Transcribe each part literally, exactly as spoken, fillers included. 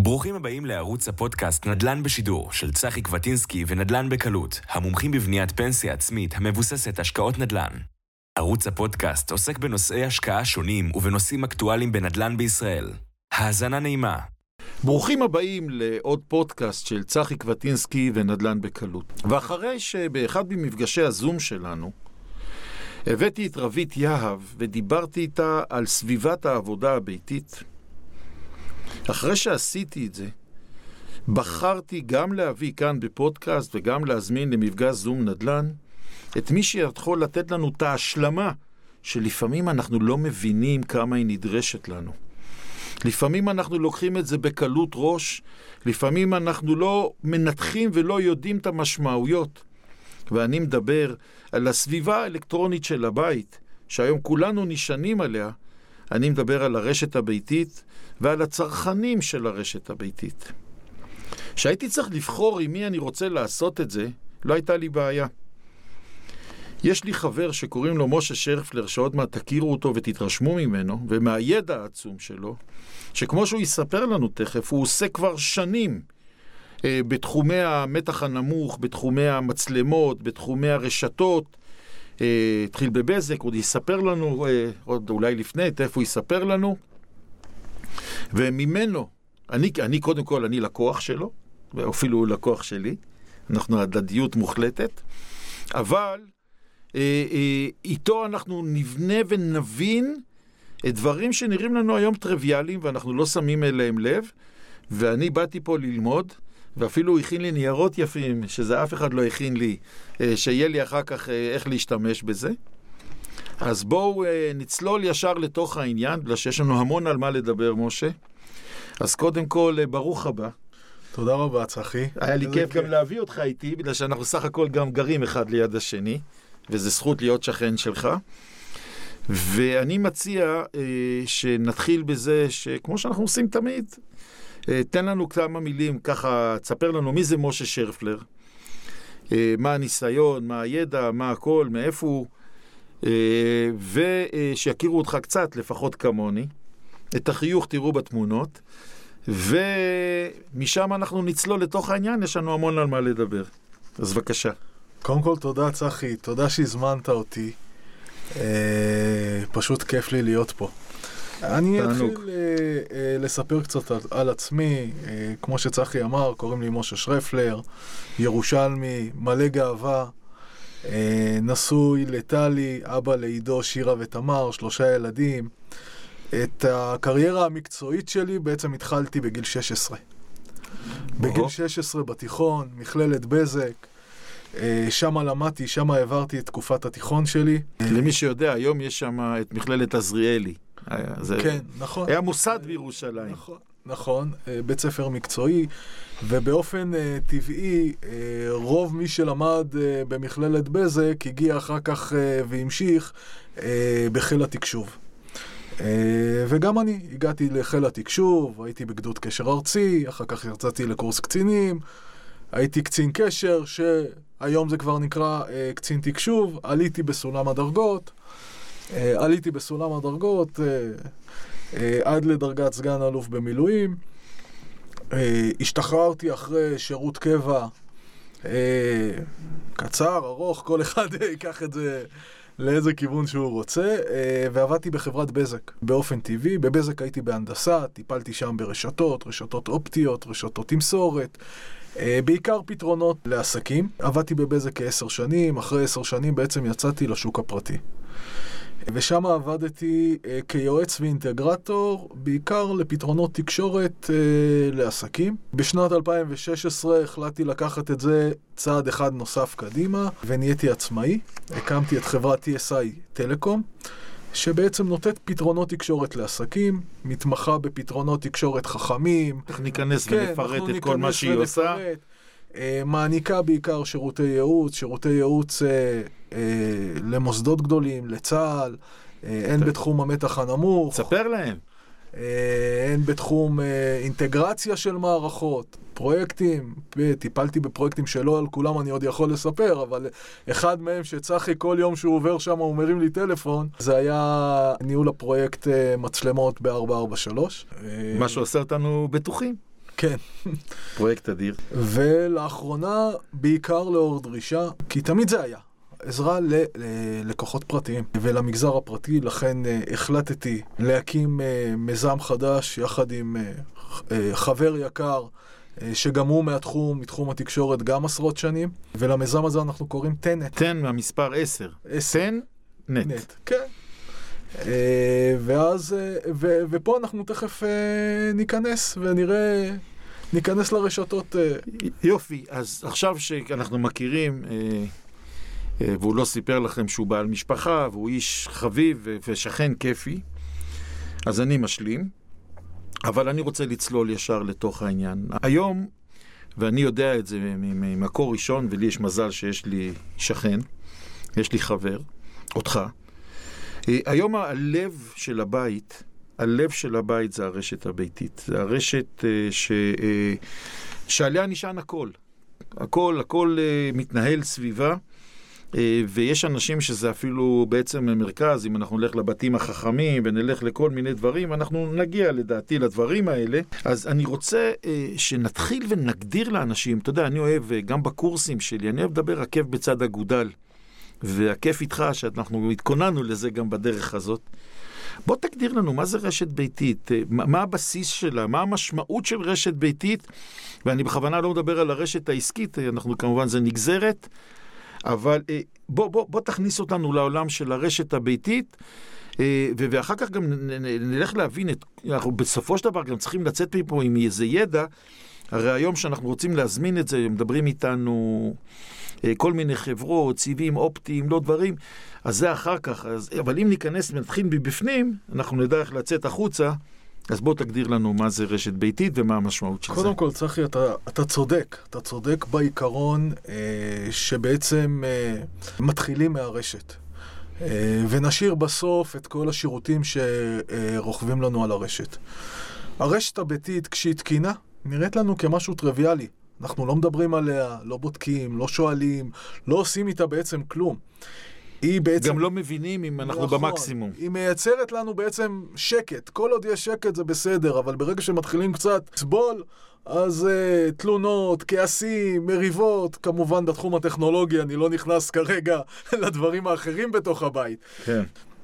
ברוכים הבאים לערוץ הפודקאסט נדל"ן בשידור של צחי קווטינסקי ונדל"ן בקלות, המומחים בבניית פנסיה עצמית המבוססת השקעות נדל"ן. ערוץ הפודקאסט עוסק בנושאי השקעה שונים ובנושאים אקטואליים בנדל"ן בישראל. האזנה נעימה. ברוכים הבאים לעוד פודקאסט של צחי קווטינסקי ונדל"ן בקלות. ואחרי שבאחד ממפגשי הזום שלנו הבאתי את רבית יהב ודיברתי איתה על סביבת העבודה הביתית, אחרי שעשיתי את זה, בחרתי גם להביא כאן בפודקאסט וגם להזמין למפגש זום נדל"ן את מי שיכול לתת לנו את ההשלמה שלפעמים אנחנו לא מבינים כמה היא נדרשת לנו. לפעמים אנחנו לוקחים את זה בקלות ראש, לפעמים אנחנו לא מנתחים ולא יודעים את המשמעויות. ואני מדבר על הסביבה האלקטרונית של הבית, שהיום כולנו נשענים עליה. אני מדבר על הרשת הביתית ועל הצרכנים של הרשת הביתית. כשהייתי צריך לבחור עם מי אני רוצה לעשות את זה, לא הייתה לי בעיה. יש לי חבר שקוראים לו משה שרפלר, שעוד מעט תכירו אותו ותתרשמו ממנו, ומהידע העצום שלו, שכמו שהוא יספר לנו תכף, הוא עושה כבר שנים אה, בתחומי המתח הנמוך, בתחומי המצלמות, בתחומי הרשתות, אה, התחיל בבזק, עוד יספר לנו, אה, עוד אולי לפני, איפה הוא יספר לנו, וממנו, אני, אני קודם כל, אני לקוח שלו, ואפילו הוא לקוח שלי, אנחנו הדדיות מוחלטת, אבל אה, אה, איתו אנחנו נבנה ונבין את דברים שנראים לנו היום טריוויאליים, ואנחנו לא שמים אליהם לב, ואני באתי פה ללמוד, ואפילו הוא הכין לי ניירות יפים, שזה אף אחד לא הכין לי, אה, שיהיה לי אחר כך אה, איך להשתמש בזה. אז בואו אה, נצלול ישר לתוך העניין, בגלל שיש לנו המון על מה לדבר, משה. אז קודם כל, אה, ברוך הבא. תודה רבה, צחי. היה לי כיף גם להביא אותך איתי, בגלל שאנחנו סך הכל גם גרים אחד ליד השני, וזה זכות להיות שכן שלך. ואני מציע אה, שנתחיל בזה שכמו שאנחנו עושים תמיד, אה, תן לנו כמה מילים, ככה תספר לנו מי זה משה שרפלר, אה, מה הניסיון, מה הידע, מה הכל, מאיפה הוא, אה, ושיכירו אותך קצת, לפחות כמוני. את החיוך תראו בתמונות, ומשם אנחנו נצלול לתוך העניין, יש לנו המון על מה לדבר. אז בבקשה. קודם כל תודה צחי, תודה שהזמנת אותי. אה, פשוט כיף לי להיות פה. אני אתחיל אה, לספר קצת על, על עצמי. אה, כמו שצחי אמר, קוראים לי משה שרפלר, ירושלמי, מלא גאווה, אה, נשוי לטלי, אבא לעידו, שירה ותמר, שלושה ילדים. את הקריירה המקצועית שלי בעצם התחלתי בגיל שש עשרה. בגיל שש עשרה בתיכון, מכללת בזק, שם למדתי, שם העברתי את תקופת התיכון שלי. למי שיודע, היום יש שם את מכללת עזריאלי. כן, נכון. היה מוסד בירושלים. נכון, נכון, בית ספר מקצועי, ובאופן טבעי, רוב מי שלמד במכללת בזק הגיע אחר כך והמשיך בחיל התקשוב. וגם אני הגעתי לחיל התקשוב, הייתי בגדוד קשר ארצי, אחר כך יצאתי לקורס קצינים, הייתי קצין קשר, שהיום זה כבר נקרא קצין תקשוב, עליתי בסולם הדרגות, עליתי בסולם הדרגות עד לדרגת סגן אלוף במילואים, השתחררתי אחרי שירות קבע קצר, ארוך, כל אחד ייקח את זה לאיזה כיוון שהוא רוצה, ועבדתי בחברת בזק באופן טבעי. בבזק הייתי בהנדסה, טיפלתי שם ברשתות, רשתות אופטיות, רשתות תמסורת, בעיקר פתרונות לעסקים. עבדתי בבזק כעשר שנים, אחרי עשר שנים בעצם יצאתי לשוק הפרטי. ושם עבדתי כיועץ ואינטגרטור, בעיקר לפתרונות תקשורת לעסקים. בשנת אלפיים ושש עשרה החלטתי לקחת את זה צעד אחד נוסף קדימה, ונהייתי עצמאי. הקמתי את חברת טי אס איי טלקום, שבעצם נותנת פתרונות תקשורת לעסקים, מתמחה בפתרונות תקשורת חכמים. איך ניכנס ונפרט את כל מה שהיא עושה. מעניקה בעיקר שירותי ייעוץ, שירותי ייעוץ אה, אה, למוסדות גדולים, לצה"ל, אה, הן בתחום המתח הנמוך. ספר להם. אה, הן בתחום אה, אינטגרציה של מערכות, פרויקטים, טיפלתי בפרויקטים שלא על כולם אני עוד יכול לספר, אבל אחד מהם שצחי כל יום שהוא עובר שם הוא מרים לי טלפון, זה היה ניהול הפרויקט אה, מצלמות ב-ארבע ארבע שלוש. מה שעושה אותנו בטוחים. כן. פרויקט אדיר. ולאחרונה, בעיקר לאור דרישה, כי תמיד זה היה, עזרה ללקוחות פרטיים ולמגזר הפרטי, לכן החלטתי להקים מיזם חדש יחד עם חבר יקר, שגם הוא מהתחום, מתחום התקשורת, גם עשרות שנים, ולמיזם הזה אנחנו קוראים טנט. טן מהמספר עשר. טן נט. נט, כן. ואז, ו, ופה אנחנו תכף ניכנס ונראה, ניכנס לרשתות. יופי, אז עכשיו שאנחנו מכירים, והוא לא סיפר לכם שהוא בעל משפחה, והוא איש חביב ושכן כיפי, אז אני משלים. אבל אני רוצה לצלול ישר לתוך העניין. היום, ואני יודע את זה ממקור ראשון, ולי יש מזל שיש לי שכן, יש לי חבר, אותך. היום הלב של הבית, הלב של הבית זה הרשת הביתית. זה הרשת ש... שעליה נשען הכל. הכל, הכל מתנהל סביבה. ויש אנשים שזה אפילו בעצם מרכז, אם אנחנו נלך לבתים החכמים ונלך לכל מיני דברים, אנחנו נגיע לדעתי לדברים האלה. אז אני רוצה שנתחיל ונגדיר לאנשים, אתה יודע, אני אוהב גם בקורסים שלי, אני אוהב לדבר עקב בצד אגודל, והכיף איתך שאנחנו התכוננו לזה גם בדרך הזאת. בוא תגדיר לנו מה זה רשת ביתית, מה הבסיס שלה, מה המשמעות של רשת ביתית, ואני בכוונה לא מדבר על הרשת העסקית, אנחנו כמובן זה נגזרת, אבל בוא, בוא, בוא תכניס אותנו לעולם של הרשת הביתית, ואחר כך גם נלך להבין, את, אנחנו בסופו של דבר גם צריכים לצאת מפה עם איזה ידע, הרי היום שאנחנו רוצים להזמין את זה, מדברים איתנו כל מיני חברות, סיבים אופטיים, לא דברים, אז זה אחר כך, אז, אבל אם ניכנס ונתחיל מבפנים, אנחנו נדע איך לצאת החוצה, אז בוא תגדיר לנו מה זה רשת ביתית ומה המשמעות של זה. קודם כל, צחי, אתה, אתה צודק. אתה צודק בעיקרון אה, שבעצם אה, מתחילים מהרשת. אה, ונשאיר בסוף את כל השירותים שרוכבים לנו על הרשת. הרשת הביתית, כשהיא תקינה, נראית לנו כמשהו טריוויאלי. אנחנו לא מדברים עליה, לא בודקים, לא שואלים, לא עושים איתה בעצם כלום. היא בעצם... גם לא מבינים אם אנחנו נכון, במקסימום. היא מייצרת לנו בעצם שקט. כל עוד יש שקט זה בסדר, אבל ברגע שמתחילים קצת סבול, אז uh, תלונות, כעסים, מריבות, כמובן בתחום הטכנולוגיה, אני לא נכנס כרגע לדברים האחרים בתוך הבית. כן.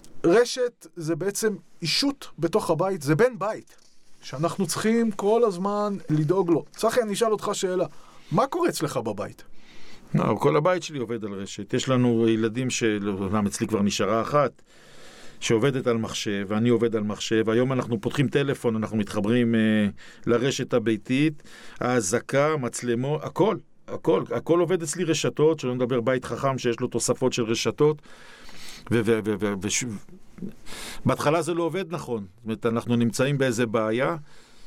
רשת זה בעצם אישות בתוך הבית, זה בן בית, שאנחנו צריכים כל הזמן לדאוג לו. צחי, אני אשאל אותך שאלה, מה קורה אצלך בבית? לא, כל הבית שלי עובד על רשת. יש לנו ילדים שלא, אצלי כבר נשארה אחת, שעובדת על מחשב, ואני עובד על מחשב. היום אנחנו פותחים טלפון, אנחנו מתחברים אה, לרשת הביתית, ההזקה, מצלמות, הכל, הכל, הכל עובד אצלי רשתות, שלא נדבר בית חכם שיש לו תוספות של רשתות, ו... ו, ו, ו, ו ש... בהתחלה זה לא עובד נכון. זאת אומרת, אנחנו נמצאים באיזה בעיה,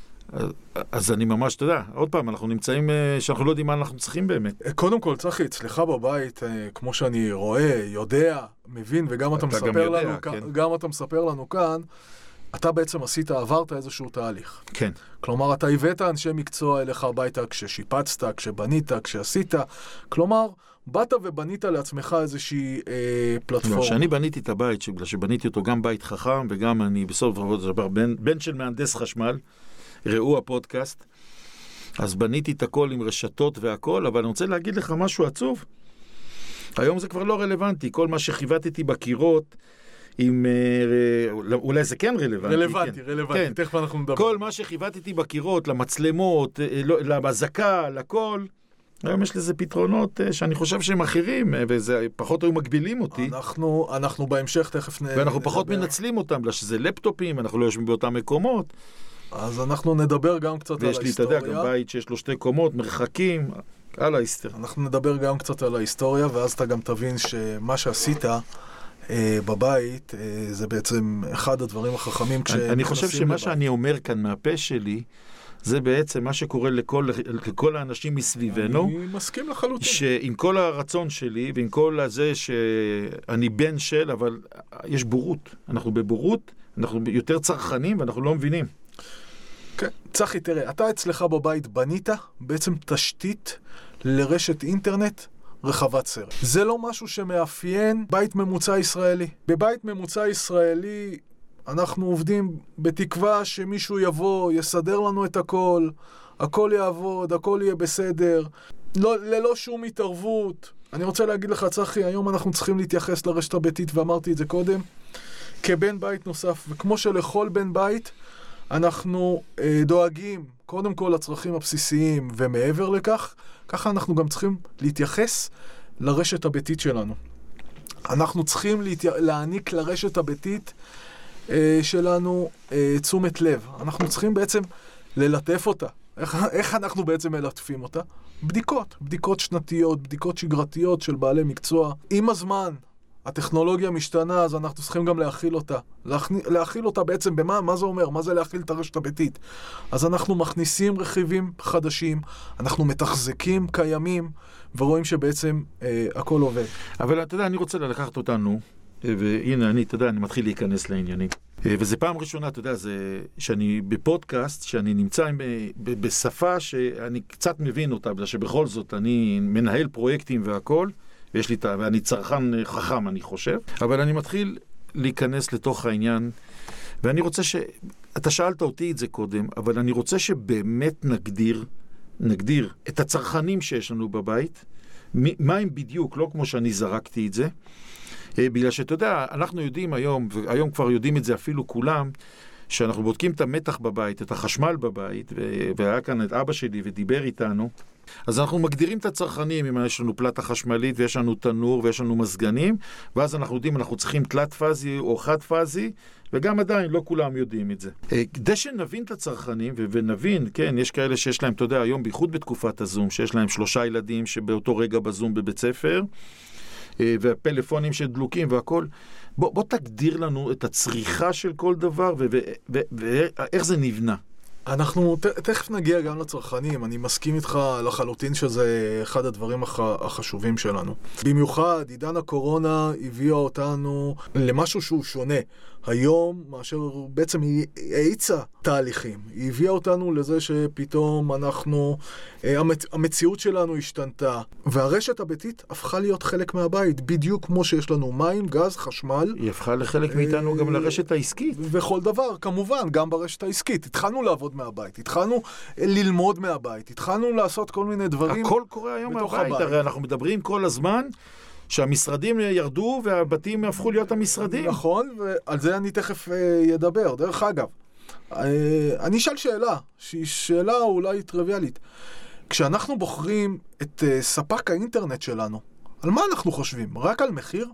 אז אני ממש, אתה יודע, עוד פעם, אנחנו נמצאים שאנחנו לא יודעים מה אנחנו צריכים באמת. קודם כל, צחי, אצלך בבית, כמו שאני רואה, יודע, מבין, וגם אתה מספר לנו, גם אתה מספר לנו כאן, אתה בעצם עשית, עברת איזשהו תהליך. כן. כלומר, אתה הבאת אנשי מקצוע אליך הביתה כששיפצת, כשבנית, כשעשית. כלומר, באת ובנית לעצמך איזושהי אה, פלטפורמה. כשאני בניתי את הבית, בגלל שבניתי אותו גם בית חכם, וגם אני בסוף בן, בן של מהנדס חשמל, ראו הפודקאסט, אז בניתי את הכל עם רשתות והכל, אבל אני רוצה להגיד לך משהו עצוב. היום זה כבר לא רלוונטי. כל מה שחיוותתי בקירות, עם, אולי זה כן רלוונטי. רלוונטי, כן. רלוונטי. כן. תכף אנחנו נדבר. כל מה שחיוותתי בקירות, למצלמות, למזקה, לכל, היום יש לזה פתרונות שאני חושב שהם אחרים, וזה פחות היו מגבילים אותי. אנחנו, אנחנו בהמשך תכף נ... ואנחנו פחות מנצלים אותם, בגלל שזה לפטופים, אנחנו לא יושבים באותם מקומות. אז אנחנו נדבר גם קצת על ההיסטוריה. ויש לי, אתה יודע, גם בית שיש לו שתי קומות, מרחקים, על ההיסטוריה. אנחנו נדבר גם קצת על ההיסטוריה, ואז אתה גם תבין שמה שעשית אה, בבית, אה, זה בעצם אחד הדברים החכמים כשנכנסים לבית. אני חושב שמה לבית. שאני אומר כאן מהפה שלי, זה בעצם מה שקורה לכל, לכל האנשים מסביבנו. אני מסכים לחלוטין. שעם כל הרצון שלי, ועם כל הזה שאני בן של, אבל יש בורות. אנחנו בבורות, אנחנו יותר צרכנים, ואנחנו לא מבינים. כן. צחי, תראה, אתה אצלך בבית בנית בעצם תשתית לרשת אינטרנט רחבת סרט. זה לא משהו שמאפיין בית ממוצע ישראלי. בבית ממוצע ישראלי אנחנו עובדים בתקווה שמישהו יבוא, יסדר לנו את הכל, הכל יעבוד, הכל יהיה בסדר, לא, ללא שום התערבות. אני רוצה להגיד לך, צחי, היום אנחנו צריכים להתייחס לרשת הביתית, ואמרתי את זה קודם, כבן בית נוסף, וכמו שלכל בן בית, אנחנו אה, דואגים קודם כל לצרכים הבסיסיים, ומעבר לכך, ככה אנחנו גם צריכים להתייחס לרשת הביתית שלנו. אנחנו צריכים להתי... להעניק לרשת הביתית אה, שלנו אה, תשומת לב. אנחנו צריכים בעצם ללטף אותה. איך, איך אנחנו בעצם מלטפים אותה? בדיקות, בדיקות שנתיות, בדיקות שגרתיות של בעלי מקצוע. עם הזמן, הטכנולוגיה משתנה, אז אנחנו צריכים גם להכיל אותה. להכניס, להכיל אותה בעצם במה? מה זה אומר? מה זה להכיל את הרשת הביתית? אז אנחנו מכניסים רכיבים חדשים, אנחנו מתחזקים קיימים, ורואים שבעצם אה, הכל עובד. אבל אתה יודע, אני רוצה לקחת אותנו, והנה אני, אתה יודע, אני מתחיל להיכנס לעניינים. וזה פעם ראשונה, אתה יודע, זה שאני בפודקאסט, שאני נמצא עם, ב, בשפה שאני קצת מבין אותה, בגלל שבכל זאת אני מנהל פרויקטים והכל, ויש לי, ואני צרכן חכם, אני חושב, אבל אני מתחיל להיכנס לתוך העניין, ואני רוצה ש... אתה שאלת אותי את זה קודם, אבל אני רוצה שבאמת נגדיר, נגדיר את הצרכנים שיש לנו בבית, מה הם בדיוק, לא כמו שאני זרקתי את זה, בגלל שאתה יודע, אנחנו יודעים היום, והיום כבר יודעים את זה אפילו כולם, שאנחנו בודקים את המתח בבית, את החשמל בבית, והיה כאן את אבא שלי ודיבר איתנו, אז אנחנו מגדירים את הצרכנים, אם יש לנו פלטה חשמלית ויש לנו תנור ויש לנו מזגנים, ואז אנחנו יודעים, אנחנו צריכים תלת פאזי או חד פאזי, וגם עדיין לא כולם יודעים את זה. כדי שנבין את הצרכנים, ונבין, כן, יש כאלה שיש להם, אתה יודע, היום בייחוד בתקופת הזום, שיש להם שלושה ילדים שבאותו רגע בזום בבית ספר, והפלאפונים שדלוקים והכל, בוא, בוא תגדיר לנו את הצריכה של כל דבר ואיך זה נבנה. אנחנו ת, תכף נגיע גם לצרכנים, אני מסכים איתך לחלוטין שזה אחד הדברים הח, החשובים שלנו. במיוחד, עידן הקורונה הביאה אותנו למשהו שהוא שונה. היום, מאשר בעצם היא האיצה תהליכים. היא הביאה אותנו לזה שפתאום אנחנו, המצ, המציאות שלנו השתנתה, והרשת הביתית הפכה להיות חלק מהבית, בדיוק כמו שיש לנו מים, גז, חשמל. היא הפכה לחלק מאיתנו גם לרשת העסקית. וכל דבר, כמובן, גם ברשת העסקית. התחלנו לעבוד מהבית, התחלנו ללמוד מהבית, התחלנו לעשות כל מיני דברים. הכל קורה היום מהבית, הרי אנחנו מדברים כל הזמן שהמשרדים ירדו והבתים הפכו להיות המשרדים. נכון, ועל זה אני תכף ידבר. דרך אגב, אני אשאל שאלה, שהיא שאלה אולי טריוויאלית. כשאנחנו בוחרים את ספק האינטרנט שלנו, על מה אנחנו חושבים? רק על מחיר?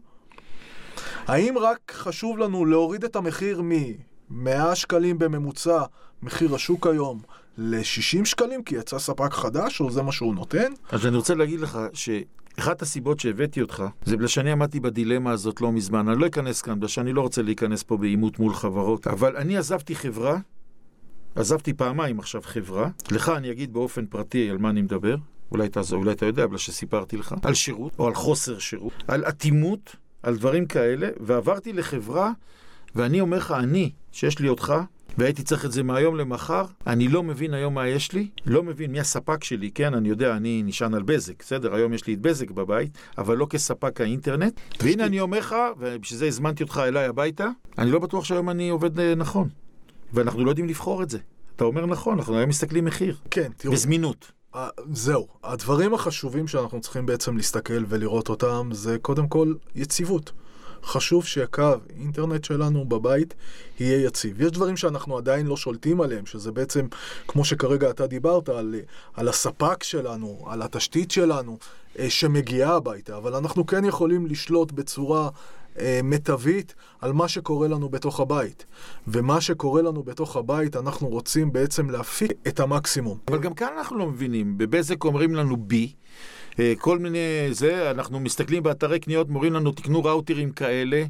האם רק חשוב לנו להוריד את המחיר מ-מאה שקלים בממוצע, מחיר השוק היום, ל-שישים שקלים, כי יצא ספק חדש, או זה מה שהוא נותן? אז אני רוצה להגיד לך שאחת הסיבות שהבאתי אותך, זה בגלל שאני עמדתי בדילמה הזאת לא מזמן. אני לא אכנס כאן, בגלל שאני לא רוצה להיכנס פה בעימות מול חברות, אבל אני עזבתי חברה, עזבתי פעמיים עכשיו חברה, לך אני אגיד באופן פרטי על מה אני מדבר, אולי אתה, אולי אתה יודע, בגלל שסיפרתי לך, על שירות, או על חוסר שירות, על אטימות, על דברים כאלה, ועברתי לחברה, ואני אומר לך, אני, שיש לי אותך, והייתי צריך את זה מהיום למחר, אני לא מבין היום מה יש לי, לא מבין מי הספק שלי, כן, אני יודע, אני נשען על בזק, בסדר, היום יש לי את בזק בבית, אבל לא כספק האינטרנט, והנה אני אומר לך, ובשביל זה הזמנתי אותך אליי הביתה, אני לא בטוח שהיום אני עובד נכון, ואנחנו לא יודעים לבחור את זה. אתה אומר נכון, אנחנו היום מסתכלים מחיר. כן, תראו. בזמינות. זהו, הדברים החשובים שאנחנו צריכים בעצם להסתכל ולראות אותם, זה קודם כל יציבות. חשוב שהקו אינטרנט שלנו בבית יהיה יציב. יש דברים שאנחנו עדיין לא שולטים עליהם, שזה בעצם, כמו שכרגע אתה דיברת, על, על הספק שלנו, על התשתית שלנו, שמגיעה הביתה, אבל אנחנו כן יכולים לשלוט בצורה אה, מטבית על מה שקורה לנו בתוך הבית. ומה שקורה לנו בתוך הבית, אנחנו רוצים בעצם להפיק את המקסימום. אבל גם כאן אנחנו לא מבינים. בבזק אומרים לנו בי, כל מיני זה, אנחנו מסתכלים באתרי קניות, מורים לנו, תקנו ראוטרים כאלה,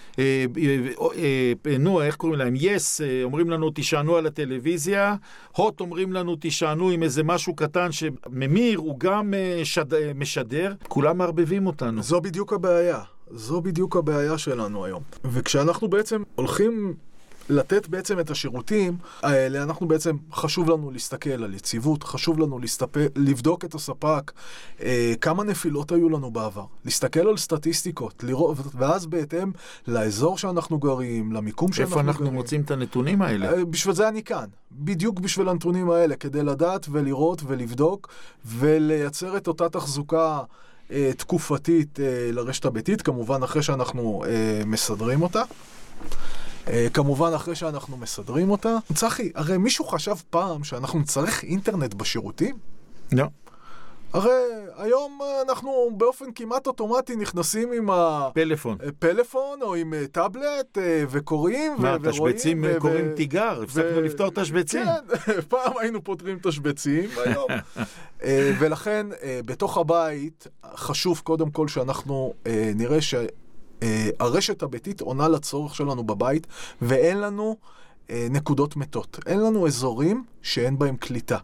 נו, איך קוראים להם? יס, אומרים לנו, תשענו על הטלוויזיה, הוט אומרים לנו, תשענו עם איזה משהו קטן שממיר, הוא גם משדר, כולם מערבבים אותנו. זו בדיוק הבעיה, זו בדיוק הבעיה שלנו היום. וכשאנחנו בעצם הולכים לתת בעצם את השירותים האלה, אנחנו בעצם חשוב לנו להסתכל על יציבות, חשוב לנו להסתפק, לבדוק את הספק, אה, כמה נפילות היו לנו בעבר, להסתכל על סטטיסטיקות, לראות, ואז בהתאם לאזור שאנחנו גרים, למיקום שאנחנו איפה גרים. אנחנו מוצאים את הנתונים האלה? אה, בשביל זה אני כאן, בדיוק בשביל הנתונים האלה, כדי לדעת ולראות ולבדוק ולייצר את אותה תחזוקה אה, תקופתית אה, לרשת הביתית, כמובן אחרי שאנחנו אה, מסדרים אותה. כמובן אחרי שאנחנו מסדרים אותה. צחי, הרי מישהו חשב פעם שאנחנו נצטרך אינטרנט בשירותים? לא. הרי היום אנחנו באופן כמעט אוטומטי נכנסים עם הפלאפון פלאפון או עם טאבלט וקוראים מה, ורואים. תשבצים קוראים תיגר, הפסקנו לפתור תשבצים. כן, פעם היינו פותרים תשבצים, היום. ולכן בתוך הבית חשוב קודם כל שאנחנו נראה ש... הרשת הביתית עונה לצורך שלנו בבית, ואין לנו אה, נקודות מתות. אין לנו אזורים שאין בהם קליטה.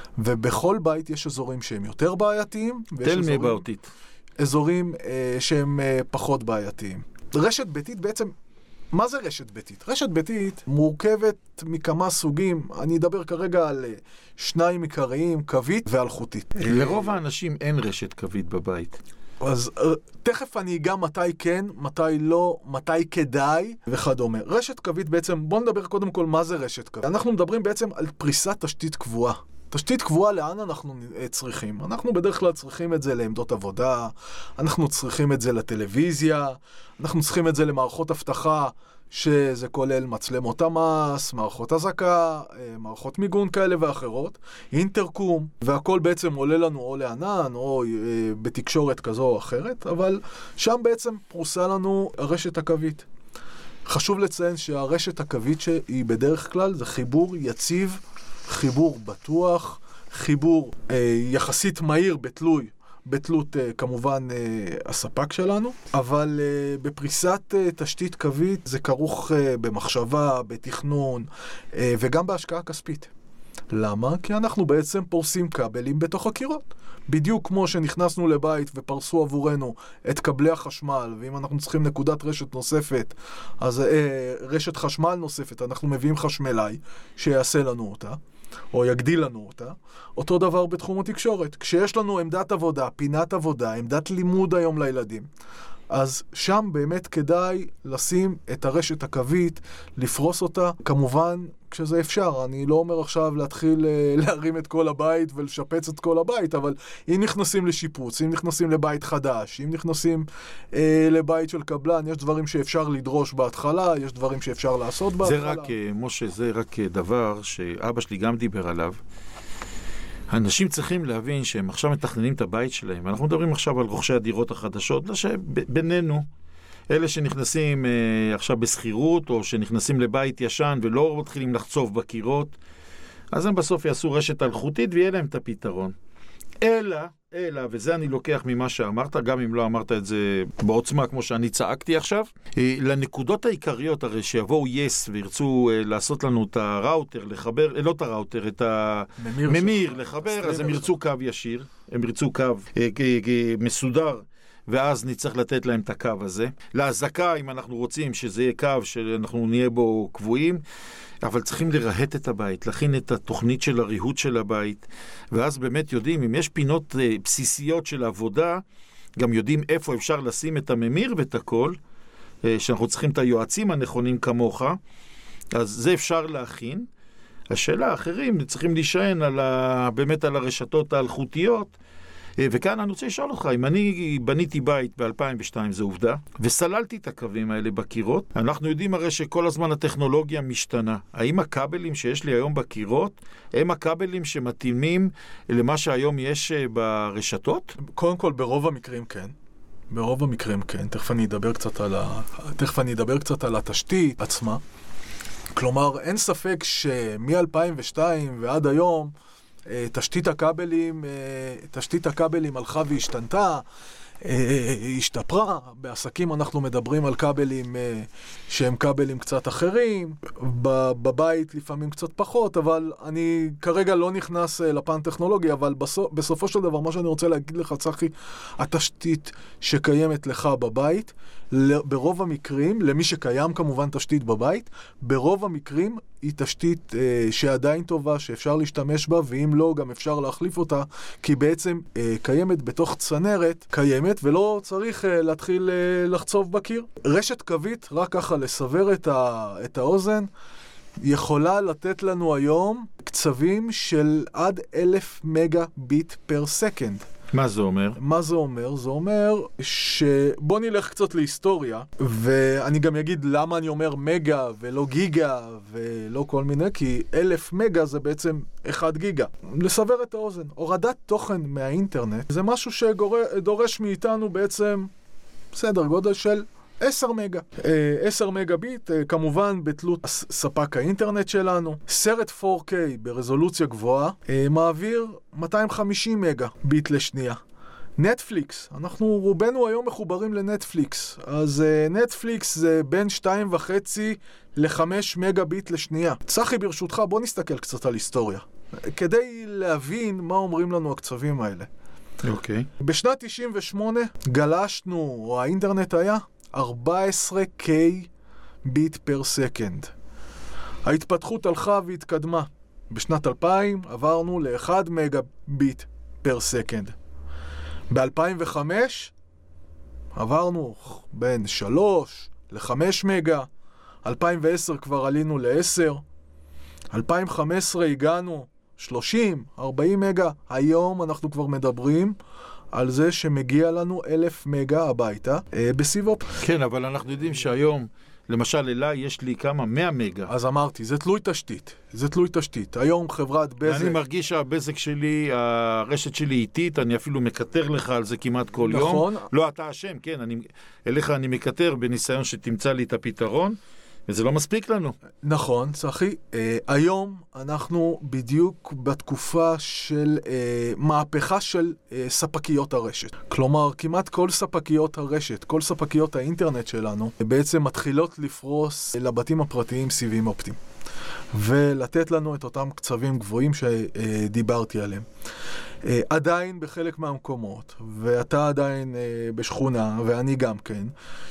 ובכל בית יש אזורים שהם יותר בעייתיים, תל מי באותית. אזורים אה, שהם אה, פחות בעייתיים. רשת ביתית בעצם, מה זה רשת ביתית? רשת ביתית מורכבת מכמה סוגים. אני אדבר כרגע על שניים עיקריים, קווית ואלחוטית. לרוב האנשים אין רשת קווית בבית. אז תכף אני אגע מתי כן, מתי לא, מתי כדאי וכדומה. רשת קווית בעצם, בוא נדבר קודם כל מה זה רשת קווית. אנחנו מדברים בעצם על פריסת תשתית קבועה. תשתית קבועה לאן אנחנו צריכים? אנחנו בדרך כלל צריכים את זה לעמדות עבודה, אנחנו צריכים את זה לטלוויזיה, אנחנו צריכים את זה למערכות אבטחה, שזה כולל מצלמות המס, מערכות הזקה, מערכות מיגון כאלה ואחרות, אינטרקום, והכל בעצם עולה לנו או לענן או בתקשורת כזו או אחרת, אבל שם בעצם פרוסה לנו הרשת הקווית. חשוב לציין שהרשת הקווית שהיא בדרך כלל זה חיבור יציב, חיבור בטוח, חיבור אה, יחסית מהיר בתלוי, בתלות uh, כמובן uh, הספק שלנו, אבל uh, בפריסת uh, תשתית קווית זה כרוך uh, במחשבה, בתכנון uh, וגם בהשקעה כספית. למה? כי אנחנו בעצם פורסים כבלים בתוך הקירות. בדיוק כמו שנכנסנו לבית ופרסו עבורנו את קבלי החשמל, ואם אנחנו צריכים נקודת רשת נוספת, אז uh, רשת חשמל נוספת, אנחנו מביאים חשמלאי שיעשה לנו אותה. או יגדיל לנו אותה. אותו דבר בתחום התקשורת. כשיש לנו עמדת עבודה, פינת עבודה, עמדת לימוד היום לילדים, אז שם באמת כדאי לשים את הרשת הקווית, לפרוס אותה, כמובן כשזה אפשר. אני לא אומר עכשיו להתחיל להרים את כל הבית ולשפץ את כל הבית, אבל אם נכנסים לשיפוץ, אם נכנסים לבית חדש, אם נכנסים אה, לבית של קבלן, יש דברים שאפשר לדרוש בהתחלה, יש דברים שאפשר לעשות בהתחלה. זה רק, משה, זה רק דבר שאבא שלי גם דיבר עליו. אנשים צריכים להבין שהם עכשיו מתכננים את הבית שלהם. אנחנו מדברים עכשיו על רוכשי הדירות החדשות, בינינו, אלה שנכנסים אה, עכשיו בסחירות, או שנכנסים לבית ישן ולא מתחילים לחצוב בקירות, אז הם בסוף יעשו רשת אלחוטית ויהיה להם את הפתרון. אלא, אלא, וזה אני לוקח ממה שאמרת, גם אם לא אמרת את זה בעוצמה כמו שאני צעקתי עכשיו, אה, לנקודות העיקריות, הרי שיבואו יס וירצו אה, לעשות לנו את הראוטר, לחבר, אה, לא את הראוטר, את הממיר לחבר, אז הם ירצו קו ישיר, הם ירצו קו אה, אה, אה, מסודר, ואז נצטרך לתת להם את הקו הזה. להזקה, אם אנחנו רוצים שזה יהיה קו שאנחנו נהיה בו קבועים, אבל צריכים לרהט את הבית, להכין את התוכנית של הריהוט של הבית, ואז באמת יודעים, אם יש פינות אה, בסיסיות של עבודה, גם יודעים איפה אפשר לשים את הממיר ואת הכל, אה, שאנחנו צריכים את היועצים הנכונים כמוך, אז זה אפשר להכין. השאלה, האחרים צריכים להישען על ה, באמת על הרשתות האלחוטיות, וכאן אני רוצה לשאול אותך, אם אני בניתי בית ב-אלפיים ושתיים, זה עובדה, וסללתי את הקווים האלה בקירות, אנחנו יודעים הרי שכל הזמן הטכנולוגיה משתנה. האם הכבלים שיש לי היום בקירות, הם הכבלים שמתאימים למה שהיום יש ברשתות? קודם כל, ברוב המקרים כן. ברוב המקרים כן. תכף אני אדבר קצת על, ה... תכף אני אדבר קצת על התשתית עצמה. כלומר, אין ספק שמ-אלפיים ושתיים ועד היום, תשתית הכבלים, תשתית הכבלים הלכה והשתנתה, השתפרה. בעסקים אנחנו מדברים על כבלים שהם כבלים קצת אחרים, בבית לפעמים קצת פחות, אבל אני כרגע לא נכנס לפן טכנולוגי, אבל בסוף, בסופו של דבר מה שאני רוצה להגיד לך, צחי, התשתית שקיימת לך בבית, ברוב המקרים, למי שקיים כמובן תשתית בבית, ברוב המקרים היא תשתית אה, שעדיין טובה, שאפשר להשתמש בה, ואם לא, גם אפשר להחליף אותה, כי בעצם אה, קיימת בתוך צנרת, קיימת, ולא צריך אה, להתחיל אה, לחצוב בקיר. רשת קווית, רק ככה לסבר את, ה, את האוזן, יכולה לתת לנו היום קצבים של עד אלף מגה ביט פר סקנד. מה זה אומר? מה זה אומר? זה אומר שבוא נלך קצת להיסטוריה, ואני גם אגיד למה אני אומר מגה ולא גיגה ולא כל מיני, כי אלף מגה זה בעצם אחד גיגה. לסבר את האוזן, הורדת תוכן מהאינטרנט זה משהו שדורש מאיתנו בעצם סדר גודל של עשר מגה. עשר מגה ביט, כמובן בתלות ספק האינטרנט שלנו. סרט פור קיי ברזולוציה גבוהה מעביר מאתיים וחמישים מגה ביט לשנייה. נטפליקס, אנחנו רובנו היום מחוברים לנטפליקס, אז נטפליקס זה בין שתיים וחצי לחמש מגה ביט לשנייה. צחי, ברשותך, בוא נסתכל קצת על היסטוריה, כדי להבין מה אומרים לנו הקצבים האלה. אוקיי. Okay. בשנת תשעים ושמונה גלשנו, או האינטרנט היה ארבע עשרה קיי ביט פר סקנד. ההתפתחות הלכה והתקדמה. בשנת אלפיים עברנו ל-אחד מגה ביט פר סקנד. ב-אלפיים וחמש עברנו בין שלוש ל-חמש מגה. אלפיים ועשר כבר עלינו ל-עשר. אלפיים וחמש עשרה הגענו שלושים, ארבעים מגה. היום אנחנו כבר מדברים על זה שמגיע לנו אלף מגה הביתה אה, בסיבוב. כן, אבל אנחנו יודעים שהיום, למשל אליי יש לי כמה, מאה מגה. אז אמרתי, זה תלוי תשתית. זה תלוי תשתית. היום חברת בזק... אני מרגיש שהבזק שלי, הרשת שלי איטית, אני אפילו מקטר לך על זה כמעט כל נכון. יום. לא, אתה אשם, כן. אני, אליך אני מקטר בניסיון שתמצא לי את הפתרון. וזה לא מספיק לנו. נכון, צחי. אה, היום אנחנו בדיוק בתקופה של אה, מהפכה של אה, ספקיות הרשת. כלומר, כמעט כל ספקיות הרשת, כל ספקיות האינטרנט שלנו, בעצם מתחילות לפרוס לבתים הפרטיים סיבים אופטיים. ולתת לנו את אותם קצבים גבוהים שדיברתי עליהם. עדיין בחלק מהמקומות, ואתה עדיין בשכונה, ואני גם כן,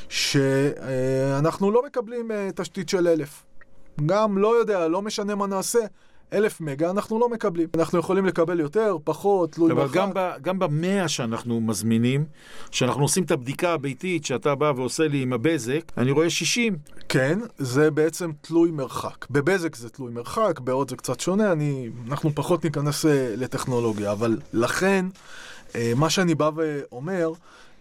שאנחנו לא מקבלים תשתית של אלף. גם לא יודע, לא משנה מה נעשה, אלף מגה אנחנו לא מקבלים. אנחנו יכולים לקבל יותר, פחות, תלוי אבל מרחק. גם, ב, גם במאה שאנחנו מזמינים, שאנחנו עושים את הבדיקה הביתית, שאתה בא ועושה לי עם הבזק, אני רואה שישים. כן, זה בעצם תלוי מרחק. בבזק זה תלוי מרחק, בעוד זה קצת שונה, אני, אנחנו פחות ניכנס לטכנולוגיה, אבל לכן, מה שאני בא ואומר,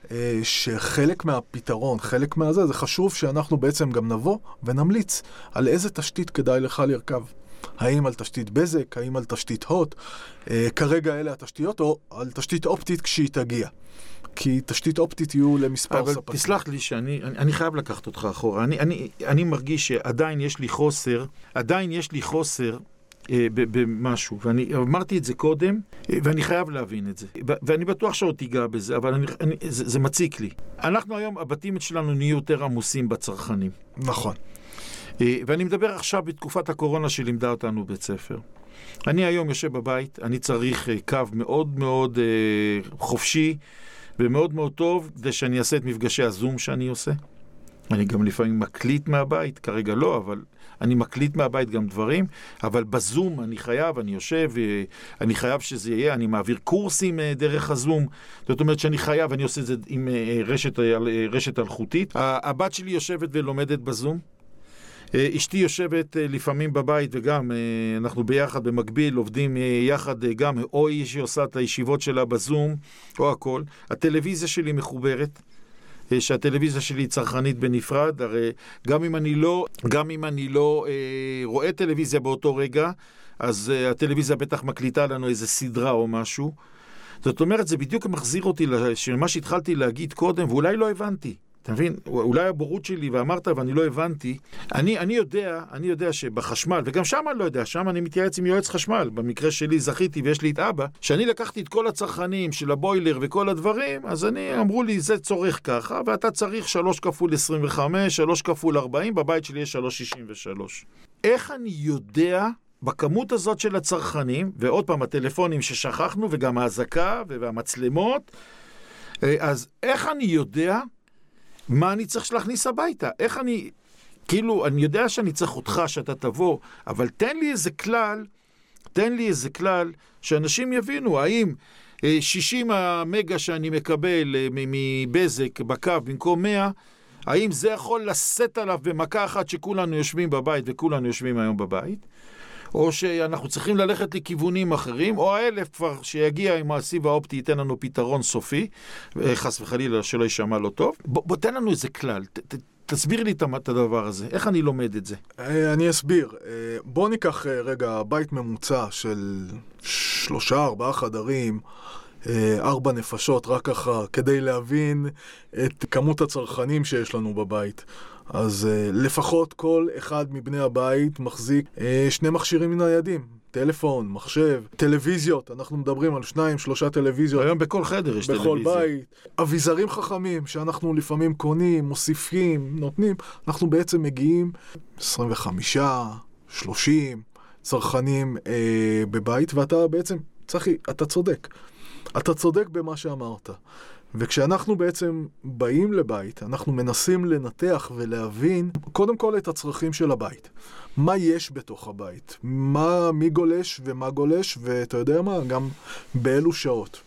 שחלק מהפתרון, חלק מהזה, זה חשוב שאנחנו בעצם גם נבוא ונמליץ על איזה תשתית כדאי לך לרכב. האם על תשתית בזק, האם על תשתית הוט, אה, כרגע אלה התשתיות, או על תשתית אופטית כשהיא תגיע. כי תשתית אופטית יהיו למספר אבל ספקים. תסלח לי שאני אני, אני חייב לקחת אותך אחורה. אני, אני, אני מרגיש שעדיין יש לי חוסר, עדיין יש לי חוסר אה, במשהו, ואני אמרתי את זה קודם, אה, ואני חייב להבין את זה. ו- ואני בטוח שעוד תיגע בזה, אבל אני, אני, זה, זה מציק לי. אנחנו היום, הבתים שלנו נהיו יותר עמוסים בצרכנים. נכון. ואני מדבר עכשיו בתקופת הקורונה שלימדה אותנו בית ספר. אני היום יושב בבית, אני צריך קו מאוד מאוד חופשי ומאוד מאוד טוב כדי שאני אעשה את מפגשי הזום שאני עושה. אני גם לפעמים מקליט מהבית, כרגע לא, אבל אני מקליט מהבית גם דברים, אבל בזום אני חייב, אני יושב, אני חייב שזה יהיה, אני מעביר קורסים דרך הזום, זאת אומרת שאני חייב, אני עושה את זה עם רשת, רשת אלחוטית. הבת שלי יושבת ולומדת בזום, אשתי יושבת לפעמים בבית, וגם אנחנו ביחד במקביל עובדים יחד, גם או היא שעושה את הישיבות שלה בזום או הכל. הטלוויזיה שלי מחוברת, שהטלוויזיה שלי היא צרכנית בנפרד, הרי גם אם אני לא, גם אם אני לא אה, רואה טלוויזיה באותו רגע, אז אה, הטלוויזיה בטח מקליטה לנו איזה סדרה או משהו. זאת אומרת, זה בדיוק מחזיר אותי למה שהתחלתי להגיד קודם, ואולי לא הבנתי. אתה מבין? אולי הבורות שלי, ואמרת, ואני לא הבנתי. אני, אני יודע, אני יודע שבחשמל, וגם שם אני לא יודע, שם אני מתייעץ עם יועץ חשמל. במקרה שלי זכיתי ויש לי את אבא, שאני לקחתי את כל הצרכנים של הבוילר וכל הדברים, אז אני, אמרו לי, זה צורך ככה, ואתה צריך שלוש כפול עשרים וחמש, שלוש כפול ארבעים, בבית שלי יש שלוש שישים ושלוש. איך אני יודע בכמות הזאת של הצרכנים, ועוד פעם הטלפונים ששכחנו, וגם ההזקה והמצלמות, אז איך אני יודע מה אני צריך להכניס הביתה? איך אני, כאילו, אני יודע שאני צריך אותך שאתה תבוא, אבל תן לי איזה כלל, תן לי איזה כלל, שאנשים יבינו, האם שישים המגה שאני מקבל מבזק בקו במקום מאה, האם זה יכול לשאת עליו במכה אחת שכולנו יושבים בבית, וכולנו יושבים היום בבית, או שאנחנו צריכים ללכת לכיוונים אחרים, או האלף כבר שיגיע עם הסיב האופטי ייתן לנו פתרון סופי, חס וחלילה שלא יישמע לא טוב. בוא, בוא תן לנו איזה כלל, ת, ת, תסביר לי את הדבר הזה, איך אני לומד את זה? אני אסביר. בוא ניקח רגע בית ממוצע של שלושה, ארבעה חדרים, ארבע נפשות, רק ככה, כדי להבין את כמות הצרכנים שיש לנו בבית. אז uh, לפחות כל אחד מבני הבית מחזיק uh, שני מכשירים ניידים, טלפון, מחשב, טלוויזיות, אנחנו מדברים על שניים, שלושה טלוויזיות. היום בכל חדר יש טלוויזיה. בכל בית. אביזרים חכמים שאנחנו לפעמים קונים, מוסיפים, נותנים, אנחנו בעצם מגיעים עשרים וחמישה, שלושים צרכנים uh, בבית, ואתה בעצם, צחי, אתה צודק. אתה צודק במה שאמרת. וכשאנחנו בעצם באים לבית, אנחנו מנסים לנתח ולהבין קודם כל את הצרכים של הבית. מה יש בתוך הבית? מה, מי גולש ומה גולש, ואתה יודע מה, גם באילו שעות.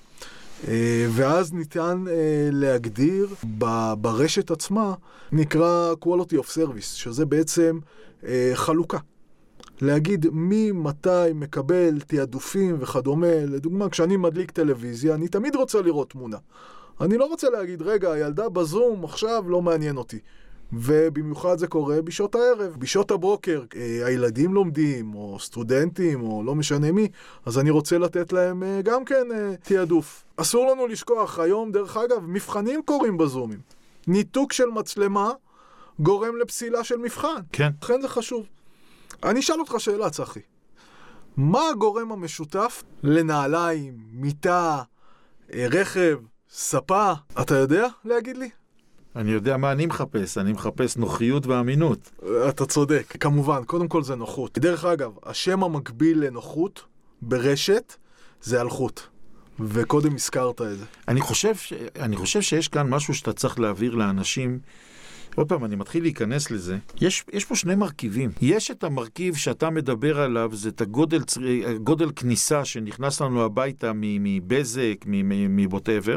ואז ניתן להגדיר ברשת עצמה, נקרא quality of service, שזה בעצם חלוקה. להגיד מי, מתי מקבל תיעדופים וכדומה. לדוגמה, כשאני מדליק טלוויזיה, אני תמיד רוצה לראות תמונה. אני לא רוצה להגיד, רגע, הילדה בזום עכשיו לא מעניין אותי. ובמיוחד זה קורה בשעות הערב, בשעות הבוקר. הילדים לומדים, או סטודנטים, או לא משנה מי, אז אני רוצה לתת להם גם כן תיעדוף. אסור לנו לשכוח, היום דרך אגב, מבחנים קורים בזומים. ניתוק של מצלמה גורם לפסילה של מבחן. כן. לכן זה חשוב. אני אשאל אותך שאלה, צחי. מה הגורם המשותף לנעליים, מיטה, רכב, ספה? אתה יודע להגיד לי? אני יודע מה אני מחפש, אני מחפש נוחיות ואמינות. אתה צודק, כמובן, קודם כל זה נוחות. דרך אגב, השם המקביל לנוחות ברשת זה אלחוט. וקודם הזכרת את זה. אני חושב, ש... אני חושב שיש כאן משהו שאתה צריך להעביר לאנשים. עוד פעם, אני מתחיל להיכנס לזה. יש, יש פה שני מרכיבים. יש את המרכיב שאתה מדבר עליו, זה את הגודל, הגודל כניסה שנכנס לנו הביתה מבזק, מבוטאבר.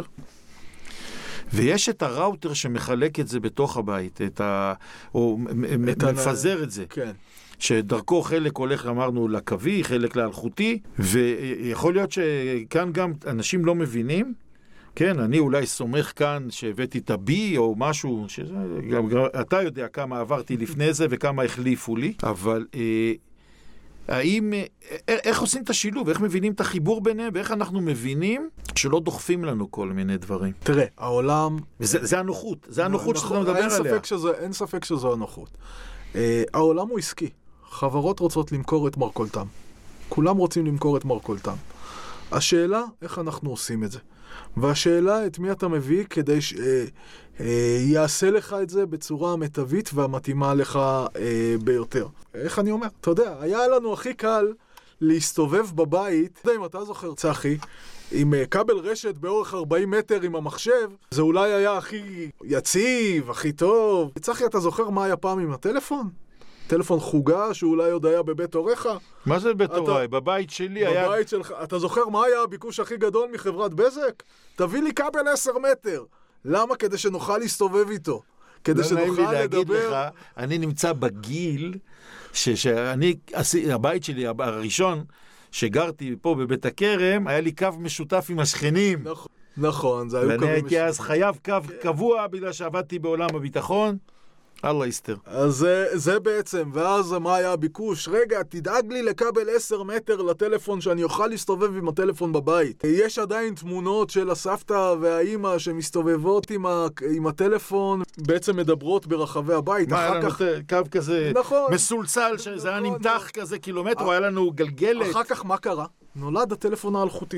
ויש את הראוטר שמחלק את זה בתוך הבית, את ה... או את מפזר את זה. כן. שדרכו חלק הולך, אמרנו, לקווי, חלק לאלחוטי, ויכול להיות שכאן גם אנשים לא מבינים, כן, אני אולי סומך כאן שהבאתי את הבי או משהו, שזה, גם, גם, אתה יודע כמה עברתי לפני זה וכמה החליפו לי, אבל אה, האם, אה, איך עושים את השילוב, איך מבינים את החיבור ביניהם, ואיך אנחנו מבינים שלא דוחפים לנו כל מיני דברים. תראה, העולם... וזה, זה הנוחות, זה הנוחות שאתה מדבר אין עליה. ספק שזה, אין ספק שזו הנוחות. אה, העולם הוא עסקי. חברות רוצות למכור את מרכולתם. כולם רוצים למכור את מרכולתם. השאלה, איך אנחנו עושים את זה? והשאלה, את מי אתה מביא כדי שיעשה לך את זה בצורה המיטבית והמתאימה לך אה, ביותר. איך אני אומר? אתה יודע, היה לנו הכי קל להסתובב בבית, אתה יודע אם אתה זוכר, צחי, עם כבל רשת באורך ארבעים מטר עם המחשב, זה אולי היה הכי יציב, הכי טוב. צחי, אתה זוכר מה היה פעם עם הטלפון? טלפון חוגה שאולי עוד היה בבית הוריך. מה זה בית הוריי? בבית שלי היה... בבית שלך. אתה זוכר מה היה הביקוש הכי גדול מחברת בזק? תביא לי כבל עשר מטר. למה? כדי שנוכל להסתובב איתו. כדי שנוכל לדבר. לא נעים לי להגיד לך, אני נמצא בגיל שאני, הבית שלי הראשון שגרתי פה בבית הכרם, היה לי קו משותף עם השכנים. נכון, נכון, זה היו קווים משותפים. ואני הייתי אז חייב קו קבוע בגלל שעבדתי בעולם הביטחון. אללה יסתר. אז זה, זה בעצם, ואז מה היה הביקוש? רגע, תדאג לי לכבל עשר מטר לטלפון שאני אוכל להסתובב עם הטלפון בבית. יש עדיין תמונות של הסבתא והאימא שמסתובבות עם, ה, עם הטלפון, בעצם מדברות ברחבי הבית. מה, היה לנו כך... קו כזה נכון, מסולסל, שזה נכון, היה נמתח נכון. כזה קילומטר, אח... היה לנו גלגלת. אחר כך מה קרה? נולד הטלפון האלחוטי.